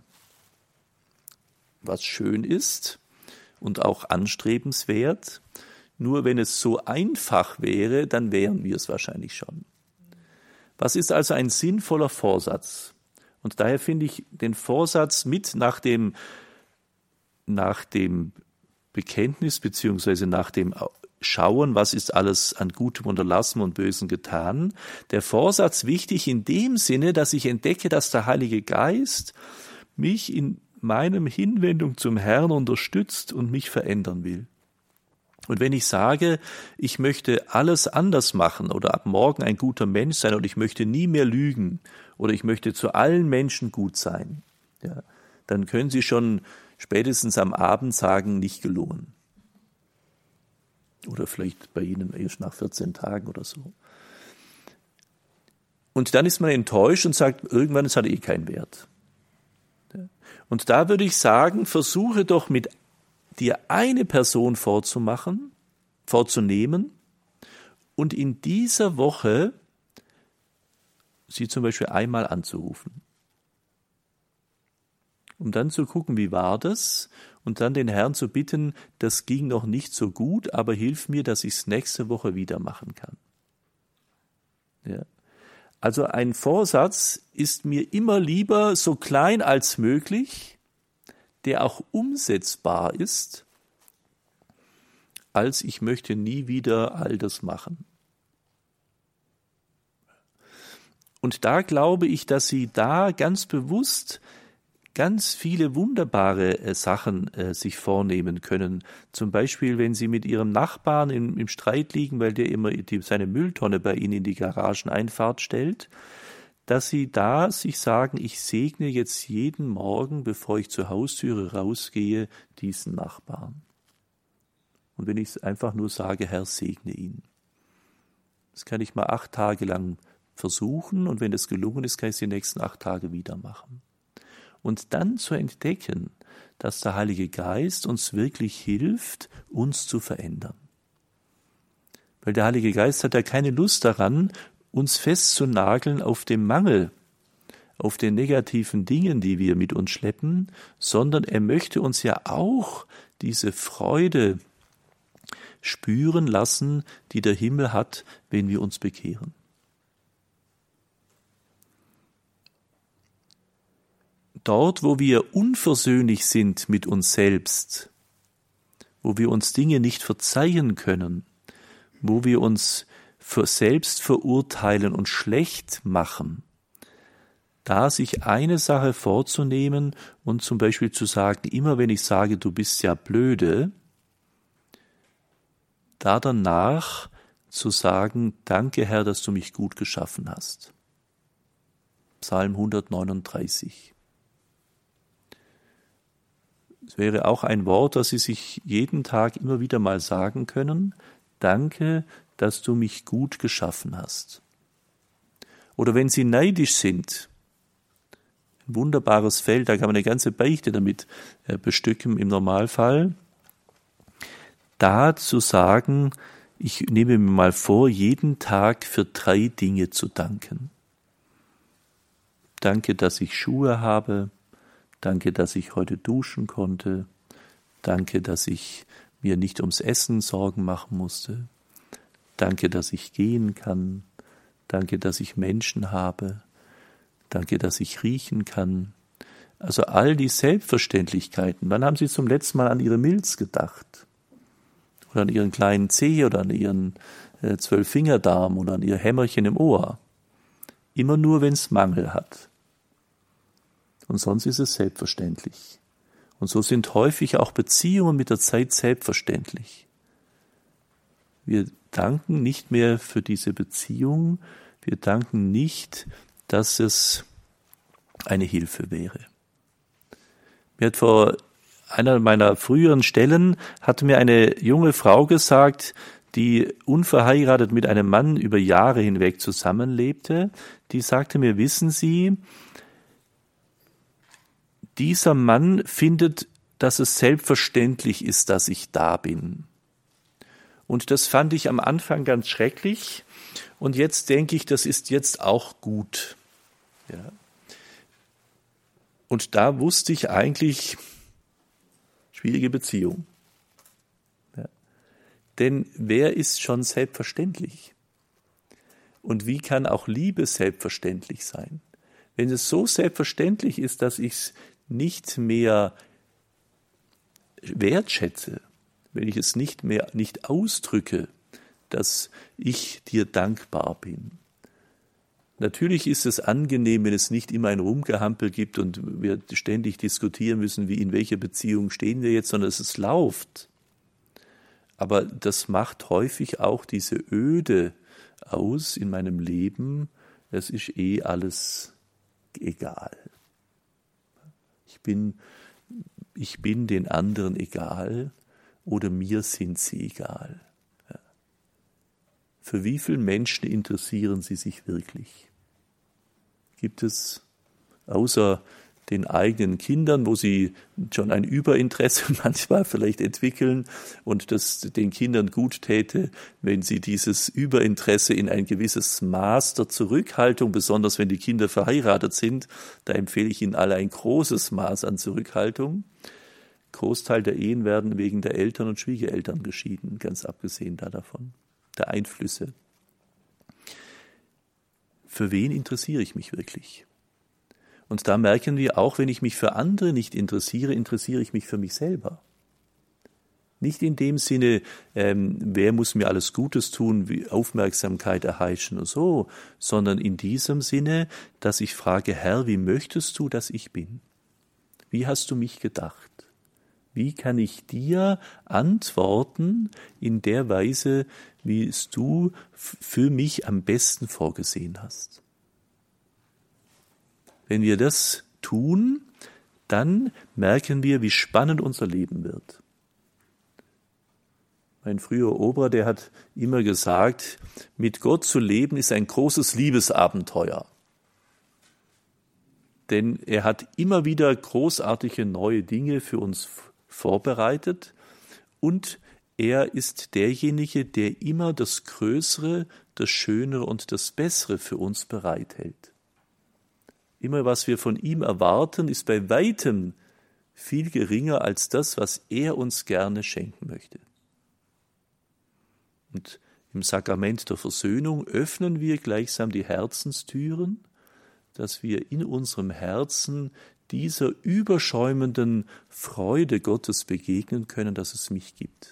Was schön ist und auch anstrebenswert. Nur wenn es so einfach wäre, dann wären wir es wahrscheinlich schon. Was ist also ein sinnvoller Vorsatz? Und daher finde ich den Vorsatz mit nach dem, nach dem Bekenntnis beziehungsweise nach dem Schauen, was ist alles an Gutem unterlassen und Bösen getan, der Vorsatz wichtig in dem Sinne, dass ich entdecke, dass der Heilige Geist mich in meinem Hinwendung zum Herrn unterstützt und mich verändern will. Und wenn ich sage, ich möchte alles anders machen oder ab morgen ein guter Mensch sein oder ich möchte nie mehr lügen oder ich möchte zu allen Menschen gut sein, ja, dann können Sie schon spätestens am Abend sagen, nicht gelungen. Oder vielleicht bei Ihnen erst nach vierzehn Tagen oder so. Und dann ist man enttäuscht und sagt, irgendwann, es hat eh keinen Wert. Ja. Und da würde ich sagen, versuche doch mit dir eine Person vorzumachen, vorzunehmen und in dieser Woche sie zum Beispiel einmal anzurufen. Um dann zu gucken, wie war das? Und dann den Herrn zu bitten, das ging noch nicht so gut, aber hilf mir, dass ich es nächste Woche wieder machen kann. Ja. Also ein Vorsatz ist mir immer lieber so klein als möglich, der auch umsetzbar ist, als ich möchte nie wieder all das machen. Und da glaube ich, dass Sie da ganz bewusst ganz viele wunderbare äh, Sachen äh, sich vornehmen können. Zum Beispiel, wenn Sie mit Ihrem Nachbarn im, im Streit liegen, weil der immer die, seine Mülltonne bei Ihnen in die Garageneinfahrt stellt, dass Sie da sich sagen, ich segne jetzt jeden Morgen, bevor ich zur Haustüre rausgehe, diesen Nachbarn. Und wenn ich einfach nur sage, Herr, segne ihn. Das kann ich mal acht Tage lang versuchen und wenn das gelungen ist, kann ich es die nächsten acht Tage wieder machen. Und dann zu entdecken, dass der Heilige Geist uns wirklich hilft, uns zu verändern. Weil der Heilige Geist hat ja keine Lust daran, uns festzunageln auf dem Mangel, auf den negativen Dingen, die wir mit uns schleppen, sondern er möchte uns ja auch diese Freude spüren lassen, die der Himmel hat, wenn wir uns bekehren. Dort, wo wir unversöhnlich sind mit uns selbst, wo wir uns Dinge nicht verzeihen können, wo wir uns für selbst verurteilen und schlecht machen, da sich eine Sache vorzunehmen und zum Beispiel zu sagen, immer wenn ich sage, du bist ja blöde, da danach zu sagen, danke Herr, dass du mich gut geschaffen hast. Psalm hundertneununddreißig. Es wäre auch ein Wort, das Sie sich jeden Tag immer wieder mal sagen können, danke, dass du mich gut geschaffen hast. Oder wenn Sie neidisch sind, ein wunderbares Feld, da kann man eine ganze Beichte damit bestücken im Normalfall, da zu sagen, ich nehme mir mal vor, jeden Tag für drei Dinge zu danken. Danke, dass ich Schuhe habe. Danke, dass ich heute duschen konnte. Danke, dass ich mir nicht ums Essen Sorgen machen musste. Danke, dass ich gehen kann. Danke, dass ich Menschen habe. Danke, dass ich riechen kann. Also all die Selbstverständlichkeiten. Wann haben Sie zum letzten Mal an Ihre Milz gedacht? Oder an Ihren kleinen Zeh oder an Ihren äh, Zwölffingerdarm oder an Ihr Hämmerchen im Ohr? Immer nur, wenn es Mangel hat. Und sonst ist es selbstverständlich. Und so sind häufig auch Beziehungen mit der Zeit selbstverständlich. Wir danken nicht mehr für diese Beziehung, wir danken nicht, dass es eine Hilfe wäre. Mir hat vor einer meiner früheren Stellen hat mir eine junge Frau gesagt, die unverheiratet mit einem Mann über Jahre hinweg zusammenlebte, die sagte mir, wissen Sie, dieser Mann findet, dass es selbstverständlich ist, dass ich da bin. Und das fand ich am Anfang ganz schrecklich. Und jetzt denke ich, das ist jetzt auch gut. Ja. Und da wusste ich eigentlich, schwierige Beziehung. Ja. Denn wer ist schon selbstverständlich? Und wie kann auch Liebe selbstverständlich sein? Wenn es so selbstverständlich ist, dass ich es nicht mehr wertschätze, wenn ich es nicht mehr nicht ausdrücke, dass ich dir dankbar bin. Natürlich ist es angenehm, wenn es nicht immer ein Rumgehampel gibt und wir ständig diskutieren müssen, wie in welcher Beziehung stehen wir jetzt, sondern dass es läuft. Aber das macht häufig auch diese Öde aus in meinem Leben. Es ist eh alles egal. Ich bin, ich bin den anderen egal oder mir sind sie egal. Ja. Für wie viele Menschen interessieren sie sich wirklich? Gibt es außer den eigenen Kindern, wo sie schon ein Überinteresse manchmal vielleicht entwickeln und das den Kindern gut täte, wenn sie dieses Überinteresse in ein gewisses Maß der Zurückhaltung, besonders wenn die Kinder verheiratet sind, da empfehle ich ihnen alle ein großes Maß an Zurückhaltung. Großteil der Ehen werden wegen der Eltern und Schwiegereltern geschieden, ganz abgesehen da davon, der Einflüsse. Für wen interessiere ich mich wirklich? Und da merken wir, auch wenn ich mich für andere nicht interessiere, interessiere ich mich für mich selber. Nicht in dem Sinne, ähm, wer muss mir alles Gutes tun, wie Aufmerksamkeit erheischen und so, sondern in diesem Sinne, dass ich frage, Herr, wie möchtest du, dass ich bin? Wie hast du mich gedacht? Wie kann ich dir antworten in der Weise, wie es du für mich am besten vorgesehen hast? Wenn wir das tun, dann merken wir, wie spannend unser Leben wird. Mein früherer Opa, der hat immer gesagt, mit Gott zu leben ist ein großes Liebesabenteuer. Denn er hat immer wieder großartige neue Dinge für uns vorbereitet und er ist derjenige, der immer das Größere, das Schönere und das Bessere für uns bereithält. Immer was wir von ihm erwarten, ist bei weitem viel geringer als das, was er uns gerne schenken möchte. Und im Sakrament der Versöhnung öffnen wir gleichsam die Herzenstüren, dass wir in unserem Herzen dieser überschäumenden Freude Gottes begegnen können, dass es mich gibt.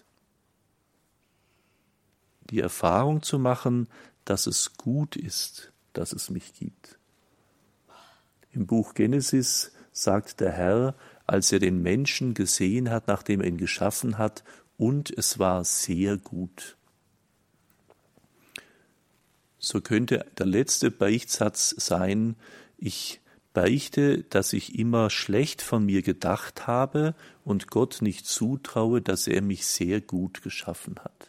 Die Erfahrung zu machen, dass es gut ist, dass es mich gibt. Im Buch Genesis sagt der Herr, als er den Menschen gesehen hat, nachdem er ihn geschaffen hat, und es war sehr gut. So könnte der letzte Beichtsatz sein, ich beichte, dass ich immer schlecht von mir gedacht habe und Gott nicht zutraue, dass er mich sehr gut geschaffen hat.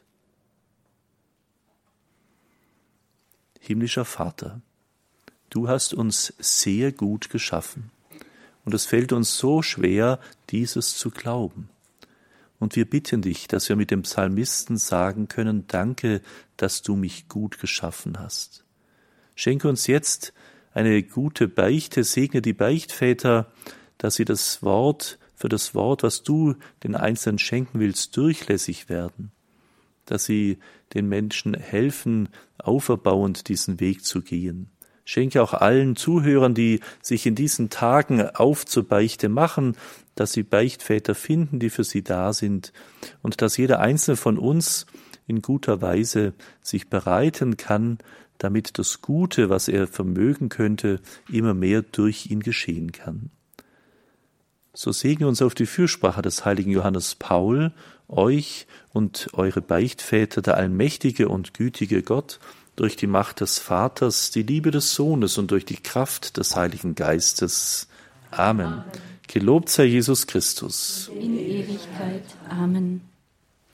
Himmlischer Vater, du hast uns sehr gut geschaffen und es fällt uns so schwer, dieses zu glauben. Und wir bitten dich, dass wir mit dem Psalmisten sagen können, danke, dass du mich gut geschaffen hast. Schenke uns jetzt eine gute Beichte, segne die Beichtväter, dass sie das Wort, für das Wort, was du den Einzelnen schenken willst, durchlässig werden, dass sie den Menschen helfen, auferbauend diesen Weg zu gehen. Schenke auch allen Zuhörern, die sich in diesen Tagen auf zur Beichte machen, dass sie Beichtväter finden, die für sie da sind und dass jeder Einzelne von uns in guter Weise sich bereiten kann, damit das Gute, was er vermögen könnte, immer mehr durch ihn geschehen kann. So segne uns auf die Fürsprache des heiligen Johannes Paul, euch und eure Beichtväter, der allmächtige und gütige Gott, durch die Macht des Vaters, die Liebe des Sohnes und durch die Kraft des Heiligen Geistes. Amen. Gelobt sei Jesus Christus. In Ewigkeit. Amen.